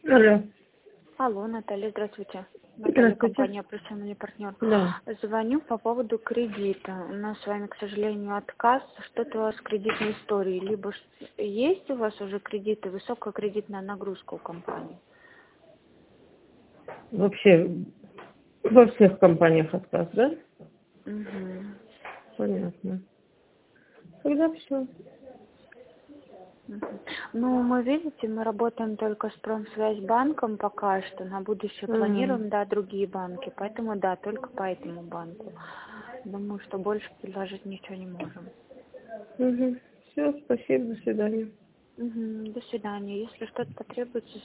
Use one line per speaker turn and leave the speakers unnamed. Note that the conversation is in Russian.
Алло.
Алло, Наталья, здравствуйте. Наталья,
Здравствуйте.
компания «Профессиональный партнер».
Да.
Звоню по поводу кредита. У нас с вами, к сожалению, отказ. Что-то у вас с кредитной историей. Либо есть у вас уже кредиты, высокая кредитная нагрузка у компании?
Вообще во всех компаниях отказ, да?
Угу.
Понятно. Тогда все.
Ну, мы, видите, мы работаем только с Промсвязьбанком пока что. На будущее планируем, да, другие банки. Поэтому, да, только по этому банку. Думаю, что больше предложить ничего не можем.
Угу. Все, спасибо, до свидания.
До свидания. Если что-то потребуется,